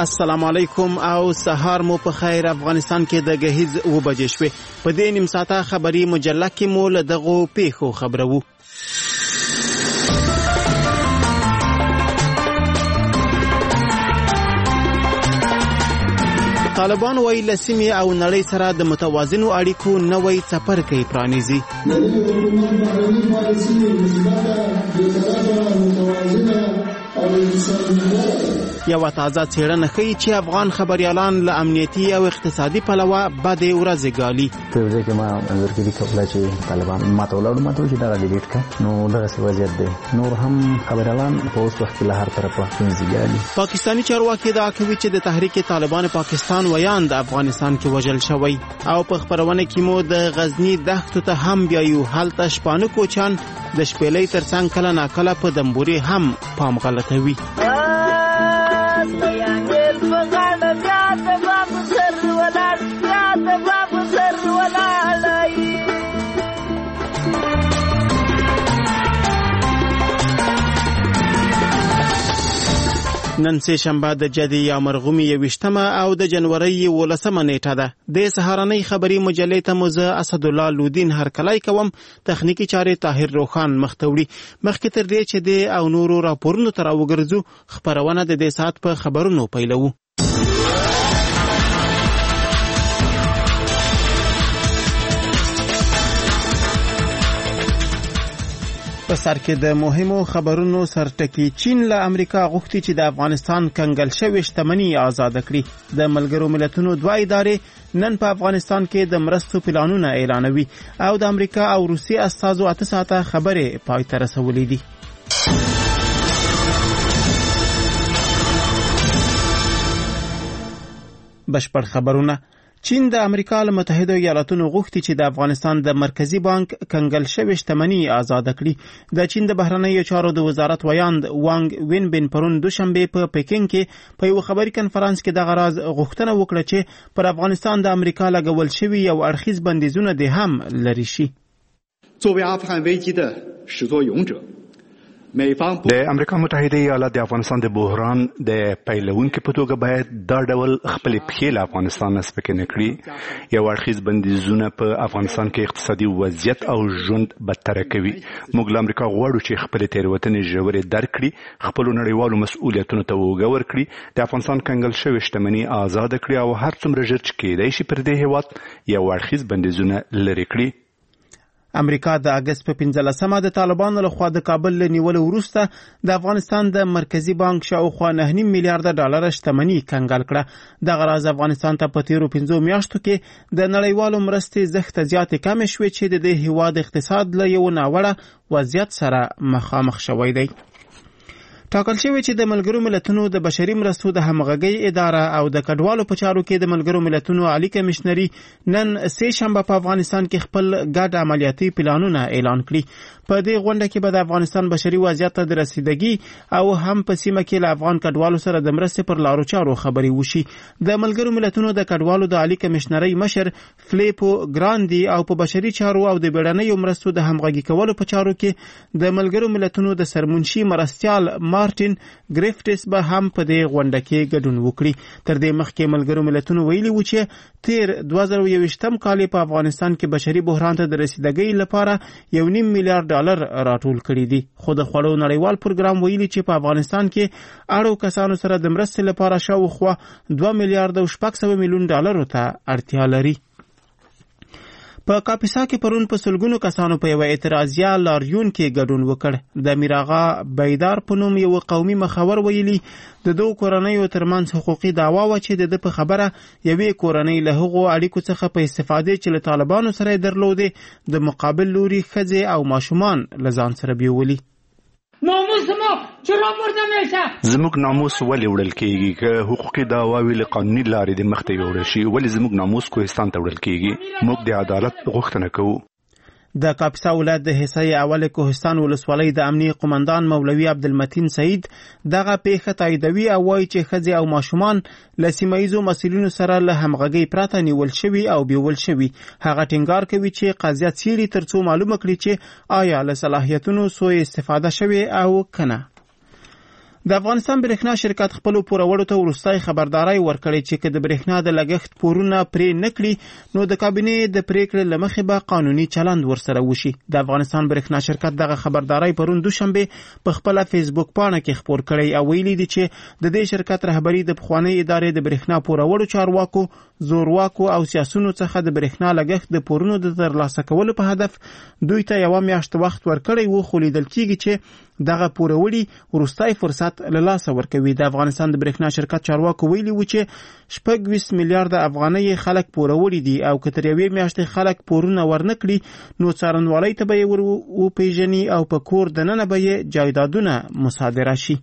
السلام علیکم او سهار مو په خیر. افغانستان کې د گهیز و بجې شوې. په دې نیم ساعته خبري مجله کې مو له دغو پیښو خبرو. طالبان وایي له سیمې او نړۍ سره د متوازنو اړیکو نوی څپرکی پرانیزي. یو تازه څېړنه ښیي چې افغان خبریالان له امنیتي او اقتصادي پلوه بدې ورځې ګالي. په ځای کې ما ورګري کوله چې طالبان ماته ولاړو چې دا ډیلیټ کړه، نو دغه وضعیت دی. نور هم خبریالان په اوس وخت کې له هر طرفه ستونزې ګالي. پاکستاني چارواکي ادعا کوي چې د تحریک طالبان پاکستان ویان د افغانستان کې وژل شوی او په خبرونه کې مو د غزنی دښتو ته هم بیایو. هلته شپانه کوچان د شپېلۍ ترڅنګ کله ناکله په دمبوري هم پام غلطوي. نن سه شنبه د جدي یا مرغومي 21 او د جنوري 18 نیټه ده. د سهارنۍ خبري مجلې ته مزه اسد الله لودین هرکلای کوم. تخنیکی چارې طاهر روخان مختوړي. مخکې تر دې چې د او نورو راپورونو تر وګرځو خبرونه د دې سات په خبرونو پیلو. په سر کې د مهمو خبرونو سرټکی چین له امریکا غوښتي چې د افغانستان کنګل شوې شتمنۍ آزاد کړي. د ملګرو ملتونو دوه ادارې نن په افغانستان کې د مرستو پلانونه اعلانوي او د امریکا او روسي استازو 8 ساعته خبرې پای ته رسولې دي. بشپړ خبرونه. چین د امریکا له متحده ایالاتونو غوښتي چې د افغانستان د مرکزی بانک کنګل شوې شتمنۍ آزاد کړي. د چین د بهرنیو چارو د وزارت ویاند وانګ وینبین پرون دوشنبه په پکین کې په یو خبري کنفرانس کې د غراز غوښتنه وکړه چې پر افغانستان د امریکا لګول شوی یو اړخیز بندیزونه د هم لري شي. 作为阿富汗危机的始作俑者 د امریکا متحده ایالات د افغانستان د بحران د پیلوونکو په توګه باید دا ډول خپل پخې له افغانستان سپکې نه کړي. یو اړخیز بندیزونه په افغانستان کې اقتصادي وضعیت او ژوند بدتر کوي. موږ له امریکا غواړو چې خپل تېروتنې ژورې درک کړي، خپل نړیوالو مسؤلیتونو ته وګور کړي، د افغانستان کنګل شوې شتمنۍ آزاد کړي او هر څومره ژر چې کېدای شي پر دې هېواد یو اړخیز بندیزونه لرې کړي. امریکا د اگست په 15مه د طالبانو له خوا د کابل له نیولو وروسته د افغانستان د مرکزی بانک شاوخوا 9.5 میلیارډ ډالر شتمنۍ کنګل کړه. د غراز افغانستان ته په تیرو 15 میاشتو کې د نړیوالو مرستې زښت زیات کم شوې چې د دې هیواد اقتصاد له یو ناوړه وضعیت سره مخامخ شوی دی. ټاکل شوی چې د ملګرو ملتونو د بشري مرستو د همغږۍ اداره او د کډوالو په چارو کې د ملګرو ملتونو عالی کمشنري نن سه شنبه په افغانستان کې خپل ګډ عملیاتي پلانونه اعلان کړي. په دې غونډه کې به د افغانستان بشري وضعیت ته د رسیدګي او هم په سیمه کې له افغان کډوالو سره د مرستې پر لارو چارو خبرې وشي. د ملګرو ملتونو د کډوالو د عالی کمشنري مشر فلیپو ګراندي او په بشري چارو او د بیړنیو مرستو د همغږي کولو په چارو کې د ملګرو ملتونو د سرمنشي مرستيال مارټین ګریفټس به هم په دې غونډه کې ګډون وکړي. تر دې مخکې ملګرو ملتونو ویلي و چې تیر 2021 کال په افغانستان کې بشري بحران ته د رسیدګۍ لپاره 1.5 میلیارډ ډالر راټول کړي دي. خو د خوړو نړیوال پروګرام ویلي چې په افغانستان کې اړو کسانو سره د مرستې لپاره شاوخوا 2 میلیارډ او 600 میلیون ډالر ته اړتیا لري. په کاپیسا کې پرون په سلګونو کسانو په یو اعتراضیه لاریون کې ګډون وکړ. د میراغا بیدار په نوم یو قومي مخور ویلي د دوه کورنیو ترمنځ حقوقي دعوا و چې د په خبره یوې کورنۍ له هغو اړیکو څخه په استفاده چې له طالبانو سره درلودې د مقابل لوري ښځې او ماشومان له ځان سره بیولي. ناموس ما چرا مرده میشه؟ زموږ ناموس ولې وړل کیږي؟ که حقوقي دعواوې له قانوني لارې د مخ ته یوړل شي، ولې زموږ ناموس کوهستان ته وړل کیږي؟ موږ د عدالت غوښتنه کوو. د کاپیسا ولایت د حصې اول کوهستان ولسوالۍ د امنیي قومندان مولوي عبدالمتین سعید دغه پیښه تاییدوي او وایي چې ښځې او ماشومان له سیمه‌ییزو مسؤلینو سره له همغږۍ پرته نیول شوي او بیول شوي. هغه ټینګار کوي چې قضیه څیړي ترڅو معلومه کړي چې آیا له صلاحیتونو سوء استفاده شوې او کنه. د افغانستان برېښنا شرکت خپلو پوروړو ته وروستۍ خبرداری ورکړی چې که د برېښنا د لګښت پورونه پرې نه کړي نو د کابینې د پریکړې له مخې به قانوني چلند ورسره وشي. د افغانستان برېښنا شرکت دغه خبرداری پرون دوشنبه په خپله فیسبوک پاڼه کې خپور کړی او ویلي دي چې د دې شرکت رهبري د پخوانۍ ادارې د برېښنا پوروړو چارواکو، زورواکو او سیاسونو څخه د برېښنا لګښت د پورونو د ترلاسه کولو په هدف دوی ته یوه میاشت وخت ورکړی و، خو لیدل کېږي چې دغه پوروړي وروستی فرصت له لاسه ورکوي. د افغانستان د برېښنا شرکت چارواکو ویلي و چې 26 میلیارده افغانۍ خلک پوروړي دي او که تر یوې میاشتې خلک پورونه ورنه کړي نو څارنوالۍ ته به یې وپېژني او په کور دننه به یې جایدادونه مصادره شي.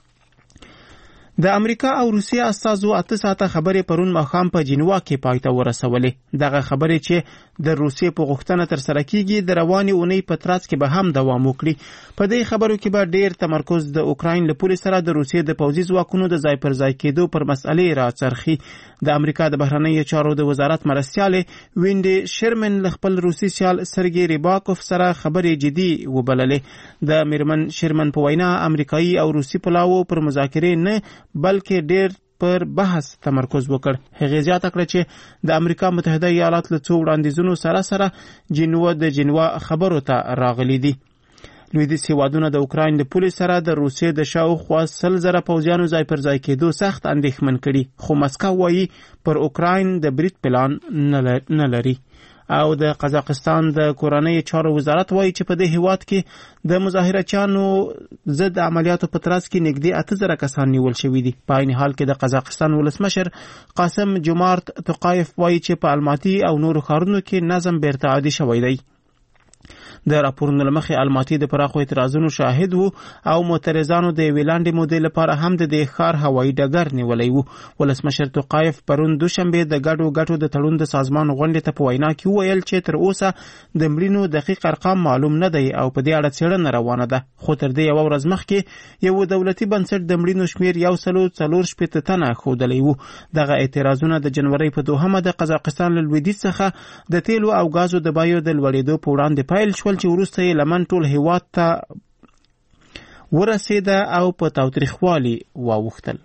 د امریکا او روسیې استازو 8 ساعته خبرې پرون ماښام په جنیوا کې پای ته ورسولې. دغه خبرې چې د روسیې په غوښتنه ترسره کیږي د روانې اونۍ په ترڅ کې به هم دوام وکړي. په دې خبرو کې به ډېر تمرکز د اوکراین له پولې سره د روسیې د پوځي ځواکونو د ځای پر ځای کېدو پر مسئلې راڅرخي. د امریکا د بهرنیو چارو د وزارت مرستیالې وینډي شرمن له خپل روسي سیال سرګي ریباکوف سره خبرې جدي وبللې. د میرمن شرمن په وینا امریکایي او روسي پلاوو پر مذاکرې نه بلکې ډېر پر بحث تمرکز وکړ. هغې زیاته کړه چې د امریکا متحده ایالات له څو وړاندیزونو سره د جنیوا خبرو ته راغلي دي. لویدیځ هېوادونه د اوکراین د پولې سره د روسیې د شاوخوا 100,000 پوځیانو ځای پر ځای کېدو سخت اندېښمن کړي، خو مسکو وایي پر اوکراین د برید پلان نه لري. او د قزاقستان د کورنۍ چارو وزارت وایي چې په دې هیواد کې د مظاهرچیانو ضد عملیاتو په ترڅ کې نږدې 8,000 کسان نیول شوي دي. په عین حال کې د قزاقستان ولسمشر قاسم جمارت توقایف وایي چې په الماتي او نورو ښارونو کې نظم بیرته عادي شوی دی. د راپورونو له مخې الماتي د پراخو اعتراضونو شاهد وو او معترضانو د یوې لنډې مودې لپاره هم د دې ښار هوایي ډګر نیولی وو. ولسمشر توقایف پرون دوشنبې د ګډو ګټو د تړون د سازمان غونډې ته په وینا کې وویل چې تر اوسه د مړینو دقیق ارقام معلوم نه دی او په دې اړه څېړنه روانه ده، خو تر دې یوه ورځ مخکې یو دولتي بنسټ د مړینو شمېر 144 تنه ښودلی وو. دغه اعتراضونه د جنورۍ په 2 د قزاقستان له لویدیځ څخه د تیلو او ګازو د بیو د لوړېدو په وړاندې پیل شول چې وروسته یې لمن ټول هېواد ته ورسېده او په تاوتریخوالي واوښتل.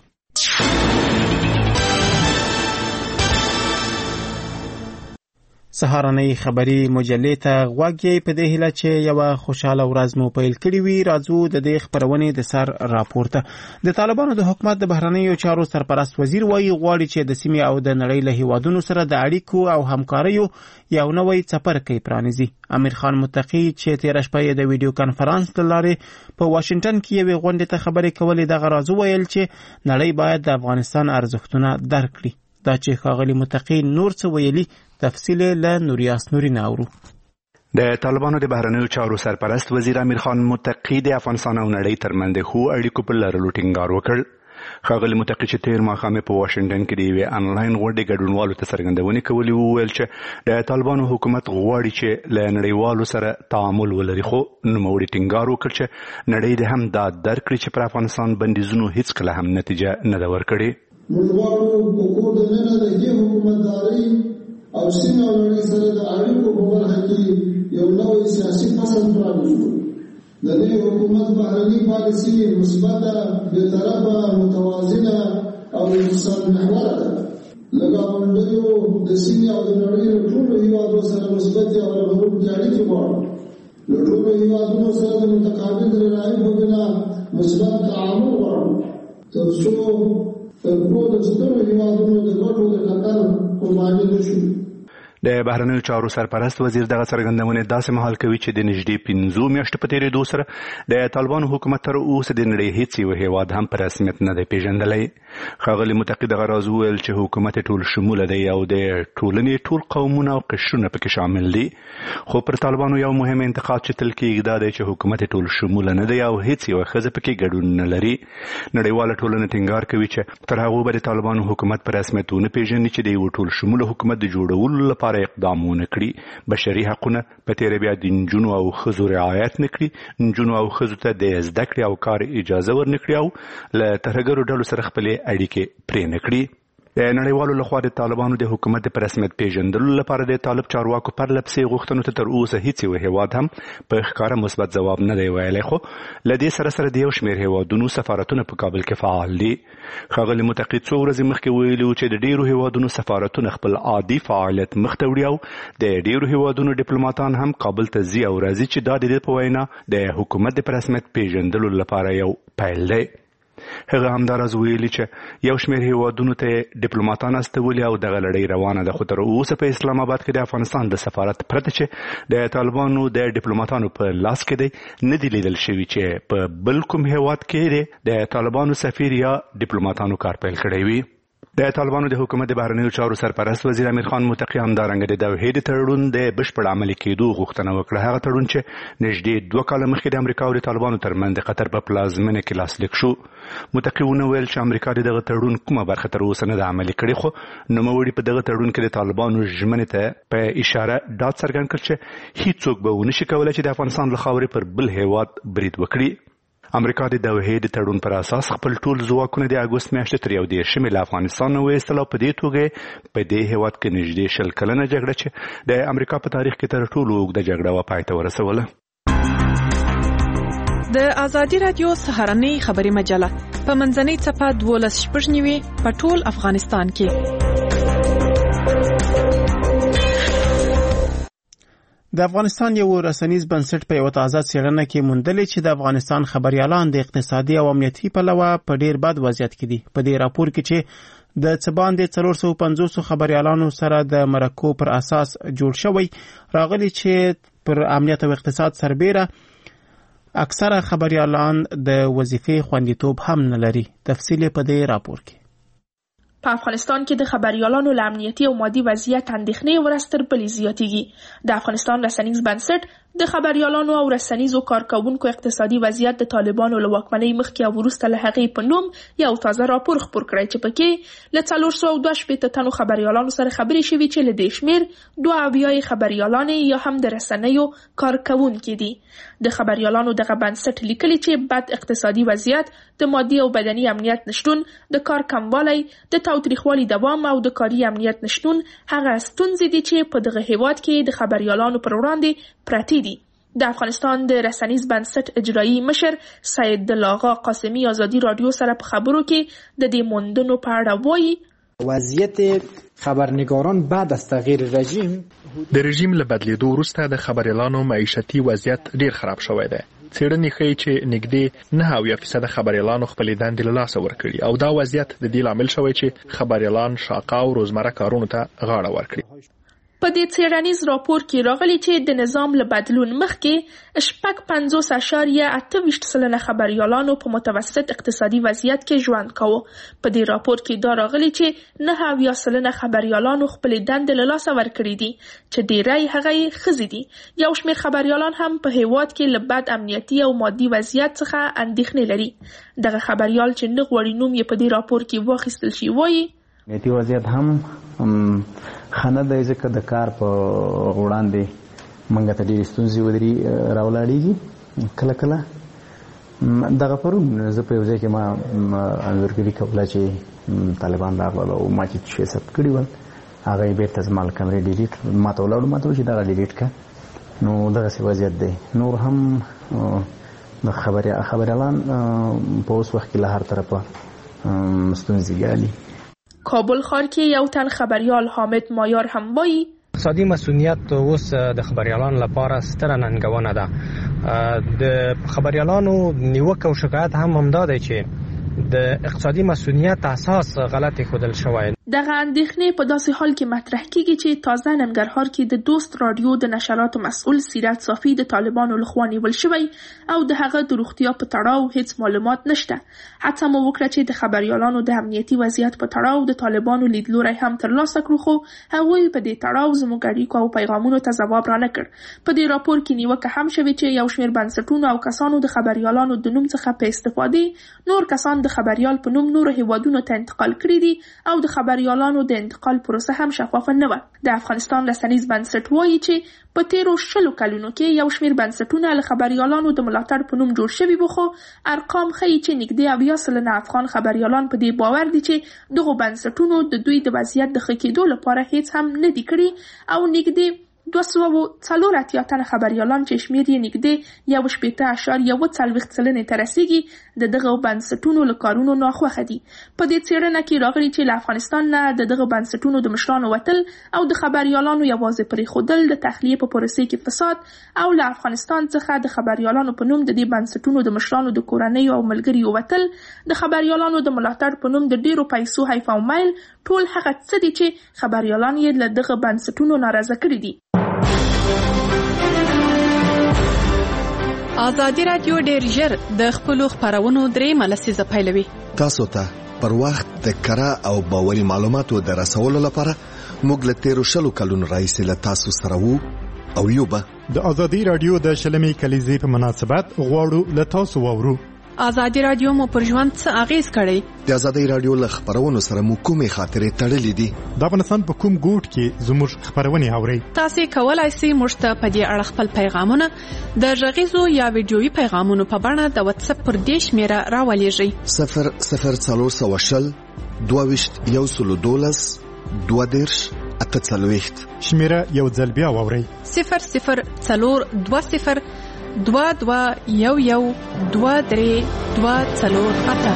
سهارنۍ خبري مجلې ته غوږ یې په دې هیله چې یوه خوشحاله ورځ مو پیل کړې وي. راځو د دې خپرونې د سر راپورته. د طالبانو د حکومت د بهرنیو چارو سرپرست وزیر وایي غواړي چې د سیمې او د نړۍ له هیوادونو سره د اړیکو او همکاریو یو نوی څپرکی پرانیزي. امیر خان متقي چې تېره شپه یې د ویډیو کنفرانس له لارې په واشنګټن کې یوې غونډې ته خبرې کولې دغه راز وویل چې نړۍ باید د افغانستان ارزښتونه درک کړي. دا چې ښاغلي متقي نور څه ویلي تفصیل له نوریاس نوري ناورو. د طالبانو د بهرنیو چارو سرپرست وزیر امیر خان متقي د افغانستان او نړۍ ترمنځ د ښو اړیکو په لرلو ټینګار وکړ. ښاغلي متقي چې تېر ماښام په واشنګټن کې د یوې انلاین غونډې ګډونوالو ته څرګندونې کولې وویل چې د طالبانو حکومت غواړي چې له نړیوالو سره تعامل ولري، خو نوموړي ټینګار وکړ چې نړۍ دې هم دا درک کړي چې پر افغانستان بندیزونو هیڅکله هم نتیجه نه ده ورکړې. موږ غواړو په کور دننه د دې حکومتدارۍ او سیمه او نړۍ سره د اړیکو په برخه کې یو نوی سیاسي فصل پرانیزو. د دې حکومت بهرني پالیسي مثبته، بېطرفه، متوازنه او انسان محوره ده. له ګاونډیو د سیمې او د نړۍ له ټولو هېوادونو سره مثبتې او رغونکې اړیکې غواړو. له ټولو هېوادونو سره د متقابل درناوي په بنا مثبت تعامل غواړو تر څو تر ټولو سترو هېوادونو د ګټو د خطر قرباني نه شو. د بهرنیو چارو سرپرست وزیر دغه څرګندونې داسې مهال کوي چې د نږدې 15 میاشتو په تېرېدو سره د طالبانو حکومت تر اوسه د نړۍ هیڅ یو هېواد هم په رسمیت نه دی پیژندلی. ښاغلي متقي دغه راز وویل چې حکومت ټول شموله دی او د ټولنې ټول قومونه او قشرونه پکې شامل دي، خو پر طالبانو یو مهم انتقاد چې تل کېږي دا دی چې حکومت ټول شموله نه دی او هیڅ یوه ښځه پکې ګډون نه لري. نړیواله ټولنه ټینګار کوي چې تر هغو به د طالبانو حکومت په رسمیت ونه پیژني چې د یو ټول شموله حکومت د جوړولو لپاره اقدامونه کړي. بشري حقونه په تېره بیا د نجونو او ښځو رعایت نه کړي، نجونو او ښځو ته د زده کړې او کار اجازه ورنه کړي او له ترهګرو ډلو سره خپلې اړیکې پرې نه کړي. د نړیوالو لخوا د طالبانو د حکومت په رسمیت پیژندلو لپاره د طالب چارواکو پر لپسې غوښتنو ته تر اوسه هیڅ یو هیواد هم په ښکاره مثبت ځواب نه دی ویلی، خو له دې سره د یو شمېر هیوادونو سفارتونه په کابل کې فعال دي. ښاغلي متقي څو ورځې مخکې ویلي وو چې د ډېرو هیوادونو سفارتونه خپل عادي فعالیت مخ ته وړي او د ډېرو هیوادونو ډیپلوماتان هم کابل ته ځي او راځي چې دا د دې په وینا د حکومت د په رسمیت پیژندلو لپاره یو پیل دی. هغه همداراز ویلي چې یو شمېر هیوادونو ته ډیپلوماتان استولي او دغه لړۍ روانه ده، خو تر اوسه په اسلام آباد کې د افغانستان د سفارت پرته چې د طالبانو د ډیپلوماتانو په لاس کې دی نه دی لیدل شوي چې په بل کوم هیواد کې د طالبانو سفیر یا ډیپلوماتانو کار پیل کړی وي. د طالبانو د حکومت د بهرنیو چارو سرپرست وزیر امیر خان متقي همدارنګه د دوحې د تړون د بشپړ عملي کېدو غوښتنه وکړه. هغه تړون چې نږدې 2 کاله مخکې د امریکا او د طالبانو ترمنځ د قطر په پلازمینه کې لاسلیک شو. متقي ونه ویل چې امریکا د دغه تړون کومه برخه تر اوسه نه ده عملي کړې، خو نوموړي په دغه تړون کې د طالبانو ژمنې ته په اشاره ډاډ څرګند کړ چې هیڅوک به ونه شي کولی چې د افغانستان له خاورې پر بل هیواد برید وکړي. امریکا د دوحې د تړون پر اساس خپل ټول ځواکونه د اګوست میاشتې تر 11 له افغانستان نه وایستل او په دې توګه په دې هیواد کې نږدې 10 کلنه جګړه چې د امریکا په تاریخ کې تر ټولو اوږده جګړه وه پای ته ورسوله. د ازادي راډیو سهارنۍ خبري مجله په منځنۍ څپه 12:09 په ټول افغانستان کې. د افغانستان یو رسنیز بنسټ په یو تازه څېړنه کې موندلې چې د افغانستان خبريالان د اقتصادي او امنیتي پلوه په ډیر بد وضعیت کې دي. په دې راپور کې چې د څه باندې 450 خبريالانو سره د مرکو پر اساس جوړ شوی راغلي چې پر امنیت او اقتصاد سربېره اکثره خبريالان د وظیفې خوندیتوب هم نه لري. تفصیل په دې راپور کې. په افغانستان کې د خبريالانو له امنیتي او مادي وضعیت اندېښنې ورستر بلې زیاتېږي. د افغانستان رسنیز بنسټ د خبريالانو او رسنیزو کارکوونکو اقتصادي وضعیت د طالبانو له واکمنۍ مخکې او وروسته له هغې په نوم یو تازه راپور خپور کړی چې پکې له 412 تنو خبريالانو سره خبرې شوي چې له دې شمېر 2 خبريالانې یا هم د رسنیو کارکوونکي دي. د خبريالانو دغه بنسټ لیکلي چې بد اقتصادي وضعیت، د مادي او بدني امنیت نشتون، د کار کموالی، د تاوتریخوالي دوام او د کاري امنیت نشتون هغه ستونزې دي چې په دغه هیواد کې د خبريالانو پر وړاندې پرتې دي. د افغانستان د رسنیز بنسټ اجرایی مشر سید الله قاسمی ازادي رادیو سره په خبرو کې د دې موندنو په اړه وایي: وضعیت خبرنگاران بعد از تغییر رژیم د رژیم له بدلیدو وروسته د خبريالانو معیشتي وضعیت ډیر خراب شوی دی. څېړنې ښیي چې نږدې 9% خبريالانو خپلې دندې له لاسه ورکړي او دا وضعیت د دې لامل شوی چې خبريالان شاقه او روزمره کارونو ته غاړه ورکړي. په دې څېړنیز راپور کې راغلي چې د نظام له بدلون مخکې 50.28% خبريالانو په متوسط اقتصادي وضعیت کې ژوند کاوه. په دې راپور کې دا راغلي چې 9% خبريالانو خپلې دندې له لاسه ورکړي دي چې ډېری هغه یې ښځې دي. یو شمېر خبريالان هم په هیواد کې له بد امنیتي او مادي وضعیت څخه اندېښنې لري. دغه خبريال چې نه غواړي نوم یې په دې راپور کې واخیستل شي وایي: امنیتي وضعیت هم خانه د ځکه د کار په وړاندې منګه ته ډېرې ستونزې راولاړېږي. کله کله دغه پرون زه په یو ځای کې ما انځورګري کوله چې طالبان راغلل او ما چې شی ثبت کړي ول هغه یې بېرته زما له کمرې ډیلیټ ما ته ولاړو، ما ته چې دغه ډیلیټ کړه. نو دغسې وضعیت دی. نور هم د خبریالان په اوس وخت کې له هر طرفه ستونزې ګالي. کابل ښار کې یو تن خبريال حامد مایار هم وایي: اقتصادي مسئولیت اوس د خبريالانو لپاره ستره ننګونه ده. د خبريالانو نیوکه او شکایت هم همدا دی چې د اقتصادي مسئولیت اساس غلط ښودل شوی. دغه اندېښنې په داسې حال کې مطرح کیږي چې تازه ننګرهار کې د دوست رادیو د نشراتو مسؤل سیرت صافي د طالبانو لخوا نیول شوی او د هغه د روغتیا په تړاو هیڅ معلومات نشته. هڅه مو وکړه چې د خبريالانو د امنیتي وضعیت په تړاو د طالبانو لیدلوری هم ترلاسه کړو، خو هغوی په دې تړاو زموږ اړیکو او پیغامونو ته ځواب رانه کړ. په دې راپور کې نیوکه هم شوې چې یو شمېر بنسټونو او کسانو د خبريالانو د نوم څخه په استفادې نور کسان د خبريال په نوم نورو هیوادونو ته انتقال کړي دي او د خبريالانو د انتقال پروسه هم شفافه نه و. د افغانستان رسنیز بنسټ وایي چې په تیرو 20 کلونو کې یو شمېر بنسټونه له خبريالانو د ملاتړ په نوم جوړ شوي وو، خو ارقام ښیي چې نږدې 80% افغان خبريالان په دې باور دي چې دغو بنسټونو د دوی د وضعیت د ښه کېدو لپاره هیڅ هم نه دي کړي او نږدې 240 تنه خبريالان چې شمېر یې نږدې 1.40 سلنې ته رسیږي د دغه بنسټونو له کارونو ناخوښه دي. په دې څېړنه کې راغلي چې له افغانستان نه د دغه بنسټونو د مشرانو وتل او د خبريالانو یوازې پرېښودل د تخلیې په پروسې کې فساد او له افغانستان څخه د خبريالانو په نوم د دې بنسټونو د مشرانو د کورنیو او ملګریو وتل، د خبريالانو د ملاتړ په نوم د ډیرو پیسو حیف او میل، ټول هغه څه دي چې خبريالان یې له دغه بنسټونو ناراضه کړي دي. ازادي راډیو ډېر ژر د خپلو خپرونو درېیمه لسیزه پیلوي. تاسو ته پر وخت د کره او باوري معلوماتو د رسولو لپاره موږ له تیرو 20 کلونو راهیسې له تاسو سره وو او یو به د ازادي راډیو د شلمې کلیزې په مناسبت غواړو له تاسو واورو. ازادي راډیو مو پر ژوند څه اغیز کړی؟ د ازادي راډیو له خبرونو سره مو کومې خاطرې تړلې دي؟ د افغانستان په کوم ګوټ کې زموږ خبرونه اورئ؟ تاسو کولای شئ موږ ته په دې اړه خپل پیغامونه د غږیزو یا ویډیويي پیغامونو په بڼه د واتس اپ پر دې شمیره راولېږئ. 00420 22 12 48 شمیره یو ځل بیا واورئ. 00420 22 11 23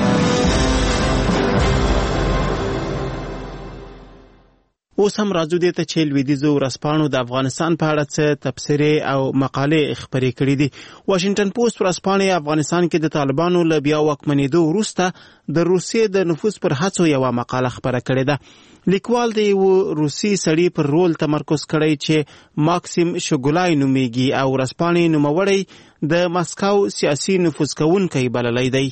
اوس هم راځو دې ته چې لویدیځو ورځپاڼو د افغانستان په اړه څه تبصرې او مقالې خپرې کړې دي. واشنگټن پوسټ ورځپاڼه افغانستان کې د طالبانو له بیا واکمنېدو وروسته د روسیې د نفوذ پر هڅو یوه مقاله خپره کړې ده. لیکوال د یو روسي سړي پر رول تمرکز کړی چې ماکسیم شګولای نومیږي او ورځپاڼې نوموړی د مسکو سیاسي نفوذ کوونکی بللی دی.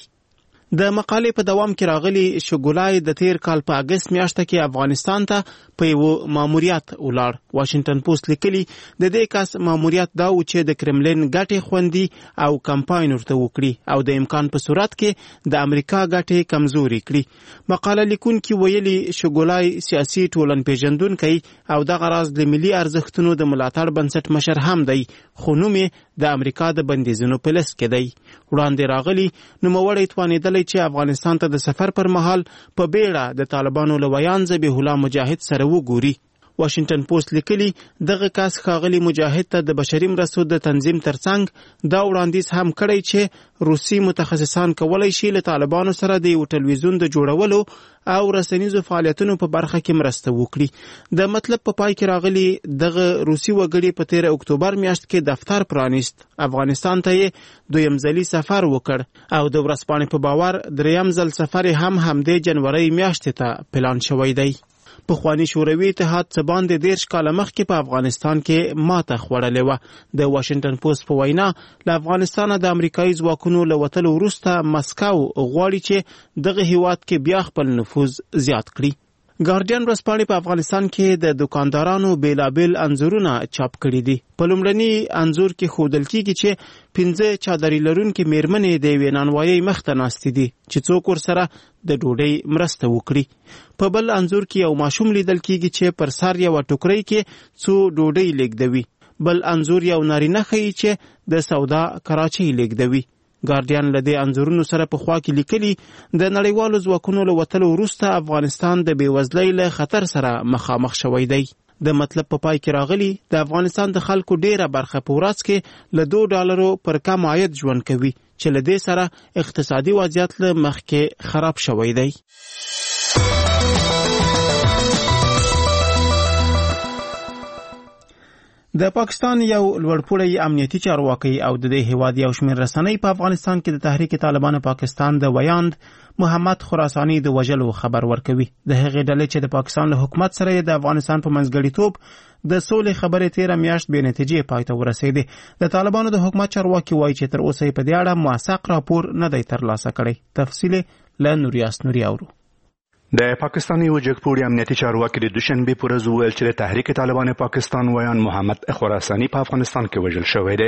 د مقالې په دوام کې راغلی شګولای د تیر کال په اگست میاشته کې افغانستان ته په یو ماموریت ولاړ. واشنگټن پوسټ لیکلي د دې کس ماموریت دا و چې د کرملین ګټې خوندي او کمپاین ورته وکړي او د امکان په صورت کې د امریکا ګټې کمزوري کړي. مقاله لیکونکي ویلي شګولای سیاسي ټولنپېژندونکی او دغه راز د ملي ارزښتونو د ملاتړ بنسټ مشر هم دی، خو نوم یې د امریکا د بندیزونو په لست کې دی. وړاندې راغلی نوموړی توانېدلی چې افغانستان ته د سفر پر مهال په بیړه د طالبانو له ویان ذبیح الله مجاهد سره وګوري. واشنگټن پوسټ لیکلي دغه کس ښاغلي مجاهد ته د بشري مرستو د تنظیم ترڅنګ دا وړاندیز هم کړی چې روسي متخصصان کولی شي له طالبانو سره د یو ټلویزیون د جوړولو او رسنیزو فعالیتونو په برخه کې مرسته وکړي. د مطلب په پای کې راغلي دغه روسي وګړي په 13 اکتوبر میاشت کې دفتر پرانیست. افغانستان ته یې دویم ځلي سفر وکړ او د ورځپاڼې په باور دریم ځل سفر هم همدې جنوري میاشتې ته پلان شوی دی. پخوانی شوروي اتحاد څه باندې 10 کاله مخکې په افغانستان کې ماته خوړلې وه. د واشنگټن پوسټ په وینا له افغانستانه د امریکایي ځواکونو له وتلو وروسته مسکو غواړي چې دغه هیواد کې بیا خپل نفوذ زیات کړي. ګارډین ورځپاڼې په افغانستان کې د دکاندارانو بیلابیل انځورونه چاپ کړي دي. په لومړني انځور کې ښودل کېږي چې 15 چادري لرونکې میرمنې د یوې نانوایۍ مخ ته ناستې دي چې څوک ورسره د ډوډۍ مرسته وکړي. په بل انځور کې یو ماشوم لیدل کېږي چې پر سر یوه ټوکرۍ کې څو ډوډۍ لیږدوي. بل انځور یو نارینه ښیي چې د سودا کراچۍ لیږدوي. ګارډین له دې انځورونو سره په خوا کې لیکلي د نړیوالو ځواکونو له وتلو وروسته افغانستان د بېوزلۍ له خطر سره مخامخ شوی دی. د مطلب په پای کې راغلي د افغانستان د خلکو ډیره برخه په ورځ کې له $2 پر کم عاید ژوند کوي چې له دې سره اقتصادي وضعیت له مخکې خراب شوی دی. د پاکستان یو لوړپوړی امنیتي چارواکي او د دې هیواد یو شمېر رسنۍ په افغانستان کې د تحریک طالبان پاکستان د ویاند محمد خراساني د وژلو خبر ورکوي. د هغې ډلې چې د پاکستان له حکومت سره د افغانستان په منځګړیتوب د سولې خبرې 13 میاشت بې نتیجې پای ته ورسېدې. د طالبانو د حکومت چارواکي وایي چې تر اوسه په دې اړه موثق راپور نه دی ترلاسه کړی. تفصیل له نوریاس نوري اورو. د پاکستاني وجګپوړي امنیتي چارواکي د دوشنبه پر ورځ ویل چې د تحریک طالبان پاکستان ویان محمد خراساني په افغانستان کې وژل شوی دی.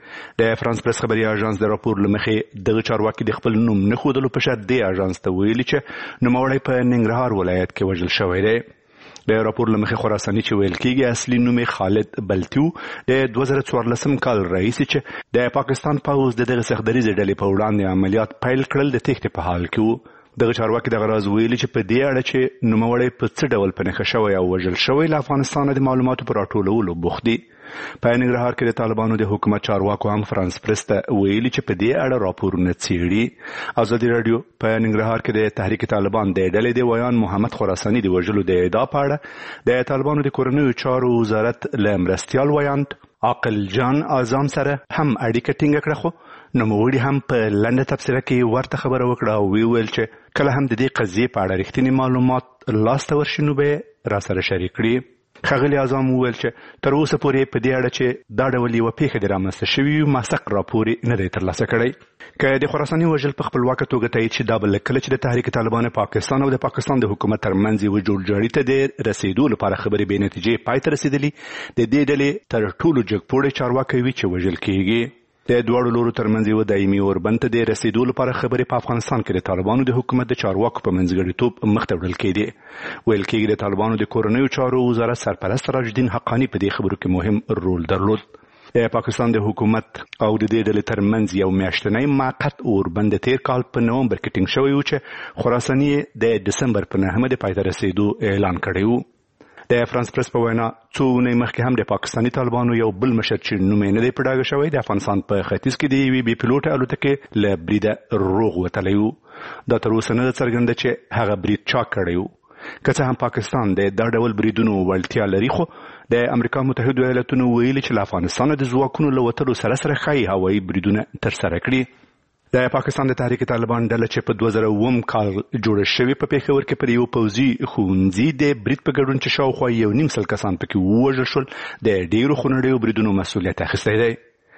د فرانس پریس خبري اژانس د راپور لمخې دغه چارواکي د خپل نوم نه ښودلو په شرط د اژانس ته ویلي چې نوموړی په ننګرهار ولایت کې وژل شوی دی. د راپور لمخې خراساني چې ویل کېږي اصلي نوم یې خالد بلتیو د 2014 کال راهیسې چې د پاکستان پوځ د دغه سختدریزې ډلې په وړاندې عملیات پیل کړل د تېښتې په حال کې و. دغه چارواکي دغه راز ویلي چې په دې اړه چې نوموړی په څه ډول په نښه شوی او وژل شوی له افغانستانه د معلوماتو په راټولولو بوخت دي. په ننګرهار کې د طالبانو د حکومت چارواکو هم فرانس پریس ته ویلي چې په دې اړه راپورونه څېړي. ازادي راډیو په ننګرهار کې د تحریک طالبان د ډلې د ویان محمد خراساني د وژلو د ادعا په اړه د طالبانو د کورنیو چارو وزارت له مرستیال ویاند عاقل جان اعظم سره هم اړیکه ټینګه کړه، خو نوموړي هم په لنډه تبصره کې ورته خبره وکړه او ویل چې کله هم د دې قضیې په اړه رښتینی معلومات لاسته ورشي نو به را سره شریک کړي. ښاغلي اعظم وویل چې تر اوسه پورې په دې اړه چې دا ډول یوه پیښه د رامنځته شوي موثق راپور نه دی ترلاسه کړی. که د خراساني وژل په خپلواکه توګه تایید شي، دا به له کله چې د تحریک طالبان پاکستان او د پاکستان د حکومت ترمنځ یوه جوړجاړي ته د رسېدو لپاره خبرې بې نتیجې پای ته رسېدلي د دې ډلې تر ټولو جګپوړی چارواکی وي چې وژل کېږي. د دواړو لورو ترمنځ یوه دایمي اوربند ته د رسېدو لپاره خبرې په افغانستان کې د طالبانو د حکومت د چارواکو په منځګړیتوب مخ ته وړل کېدې. ویل کېږي د طالبانو د کورنیو چارو وزارت سرپرست تراج الدین حقاني په دې خبرو کې مهم رول درلود. د پاکستان د حکومت او د دې ډلې ترمنځ یو میاشتنی موقت اوربند د تېر کال په نومبر کې ټینګ شوی و چې خراساني د ډسمبر په 9 د پای ته رسېدو اعلان کړی و. د فرانس پریس په وینا څو اونۍ مخکې هم د پاکستاني طالبانو یو بل مشر چې نوم یې نه دی په ډاګه شوی د افغانستان په ختیځ کې د یوې بې پیلوټه الوتکې له بریده روغ وتلی و. دا تر اوسه نه ده څرګنده چې هغه برید چا کړی و. که څه هم پاکستان د دا ډول بریدونو وړتیا لري، خو د امریکا متحدو ایالتونو ویلي چې له افغانستانه د ځواکونو له وتلو سره سره ښایي هوایي بریدونه ترسره کړي. د پاکستان د تحریک طالبان ډله چې په 2009 کال جوړه شوې په پېښور کې پر یو پوځي ښوونځي د برید په ګډون چې شاوخوا 1.5 کسان پکې ووژل شول د ډېرو خونړیو بریدونو مسؤلیت اخیستی دی.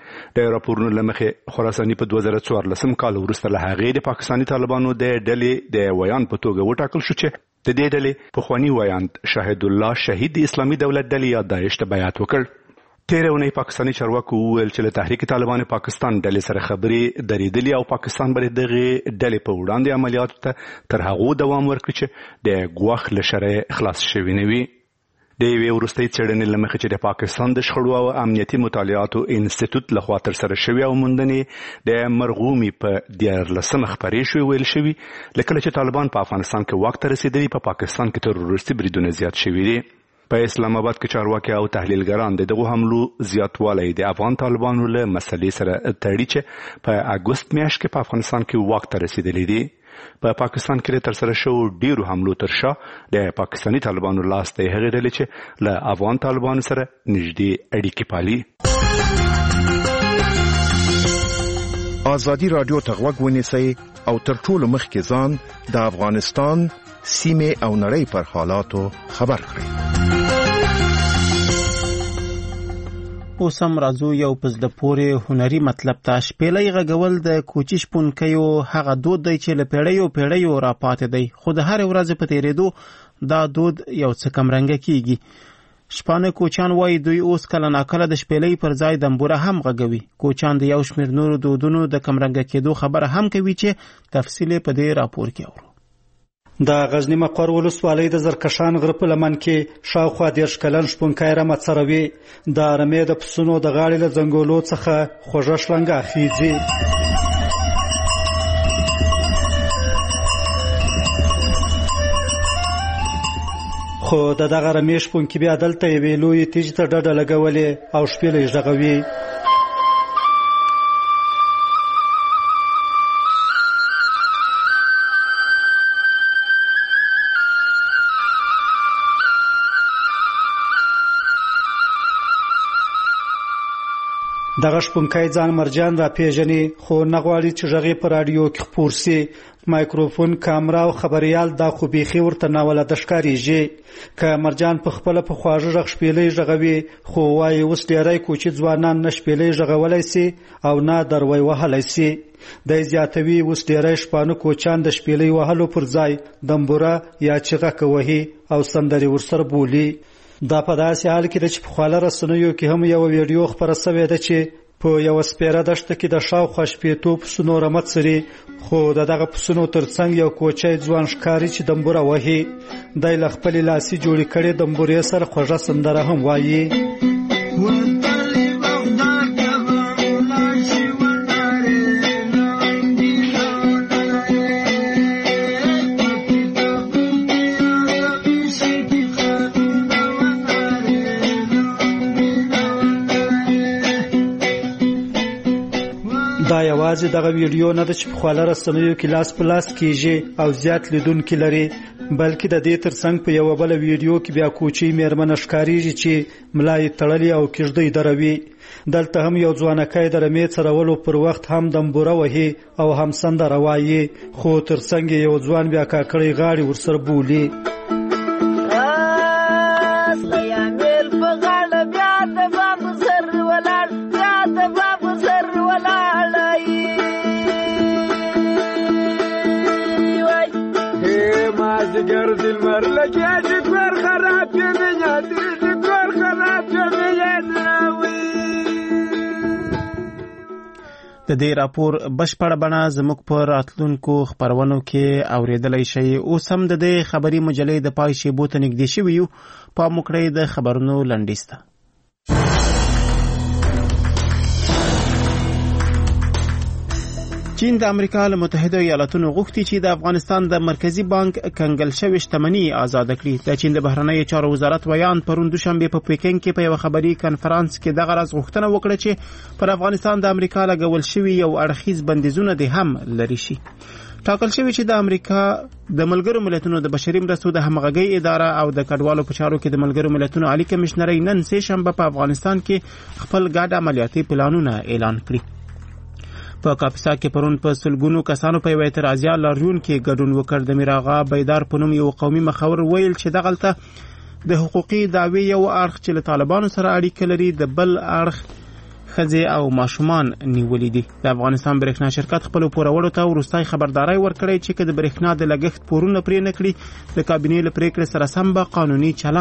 د راپورونو له مخې خراساني په 2014 کال وروسته له هغې د پاکستاني طالبانو د ډلې د ویان په توګه وټاکل شو چې د دې ډلې پخواني ویاند شاهد الله شهید د اسلامي دولت ډلې یا داعش ته بیعت وکړ. تېره اونۍ پاکستاني چارواکو وویل چې له تحریک طالبان پاکستان ډلې سره خبرې درېدلې او پاکستان به د دغې ډلې په وړاندې عملیاتو ته تر هغو دوام ورکړي چې د ګواښ له شره خلاص شوي نه وي. د یوې وروستۍ څېړنې له مخې چې د پاکستان د شخړو او امنیتي مطالعاتو انسټیټوټ لخوا ترسره شوي او موندنې د مرغومي په 14 خپرې شوې ویل شوي له کله چې طالبان په افغانستان کې واک ته رسېدلي په پاکستان کې تروریستي بریدونه زیات شوي دي. په اسلام آباد کې چارواکي او تحلیلګران د دغو حملو زیاتوالی د افغان طالبانو له مسلې سره تړي چې په اګوست میاشت کې په افغانستان کې واک ته رسېدلي دي. په پاکستان کې ترسره شوو ډیرو حملو تر شا د پاکستاني طالبانو لاس دی هغې ډلې چې له افغان طالبانو سره نږدې اړیکې پالي. ازادي راډیو ته غوږ ونیسئ او تر ټولو مخکې ځان د افغانستان سیمې او نړۍ پر حالاتو خبر کړئ. اوس هم راځو یو په زړه پورې هنري مطلب ته. شپېلۍ غږول د کوچي شپونکیو هغه دود دی چې له پیړیو راپاتې دی، خو د هرې ورځې په تېرېدو دا دود یو څه کمرنګه کیږي. شپانه کوچیان وایي دوی اوس کله ناکله د شپېلۍ پر ځای دمبوره هم غږوي. کوچیان د یو شمېر نورو دودونو د کمرنګه کېدو خبره هم کوي چې تفصیل په دې راپور کې اورو. د غزنی مقر ولسوالۍ د زرکشان غره په لمن کې شاوخوا 10 کلن شپونکی رمه څروي. د رمې د پسونو د غاړې له ځنګلو څخه خوږه شلنګه خیږي. خو د دغه رمې شپونکي بیا دلته یوې لویې تیږې ته ډډه لګولې او شپېلۍ غږوي. دغه شپونکی ځان مرجان را پیژني خو نه غواړي چې غږ په رادیو کې خپور سي. مایکروفون، کامرا او خبريال دا خو بيخي ورته ناولده ښکارېږي. که مرجان په خپله په خواږه غږ شپېلۍ غږوي، خو وایي اوس ډېری کوچي ځوانان نه شپېلۍ غږولی سي او نه دروی وهلی سي. دی زیاتوي اوس ډېری شپانه کوچیان د شپېلۍ وهلو پر ځای دمبوره یا چغکه وهي او سندرې ورسره بولي. دا په داسې حال کې ده چې په خواله رسنیو کې هم یو ویډیو خپره شوې ده چې په یو سپیره دشته کې د شاوخوا 80 پسونو رمت سري خو دغه پسونو ترڅنګ یو کوچی ځوان ښکاري چې دمبوره وهي دی له خپلې لاسي جوړې کړې دمبورې سره خوږه سندره هم وایي. دا یوازې دغه ویډیو نه ده چې په خواله رسنیو کې لاس په لاس کیږي او زیات لیدونکي لري، بلکې د دې ترڅنګ په یو بل ویډیو کې بیا کوچی میرمن ښکاریږي چې ملای تړلې او کېږدۍ دروي. دلته هم یو ځوانکی د رمې څرولو پر وخت هم دمبوره وهي او هم سندره وایي، خو ترڅنګ یو ځوان بیا کاکړۍ غاړې ورسره بولي. د دې راپور بشپړ بڼه زموږ په راتلونکو خبرونو کې اوریدلای شئ. اوس هم د دې خبري مجلې د پای شیبو ته نږدې شوي یو. پام وکړئ د خبرونو لنډیز ته. چین د امریکا له متحده ایالاتونو غوښتي چې د افغانستان د مرکزی بانک کنګل شوې شتمني آزاد کړي. د چین د بهرنیو چارو وزارت ویان پرون دوشنبه په پیکینګ کې په یو خبري کانفرنس کې دغه راز غوښتنه وکړه چې پر افغانستان د امریکا لګول شوی یو اړخیز بندیزونه د هم لري شي. ټاکل شوی چې د امریکا د ملګرو ملتونو د بشري مرستو د همغږي اداره او د کډوالو په چارو کې د ملګرو ملتونو عالی کمشنري نن سه شنبه په افغانستان کې خپل ګډ عملیاتي پلانونه اعلان کړي. په کاپیسا کې پرون په سلګونو کسانو په یو اعتراضیه لاریون کې ګډون وکړ. د میراغا بیدار په نوم یو قومي مخور ویل چې دغلته د حقوقي دعوی یو اړخ چې له طالبانو سره اړیکه لري د بل اړخ ښځې او ماشومان نیولې دي. د افغانستان برېښنا شرکت خپل پورولو ته وروستۍ خبرداري ورکړې چې د برېښنا د لګښت پورونه پرې نه کړي د کابینې له پریکړې سره سم به قانوني چلند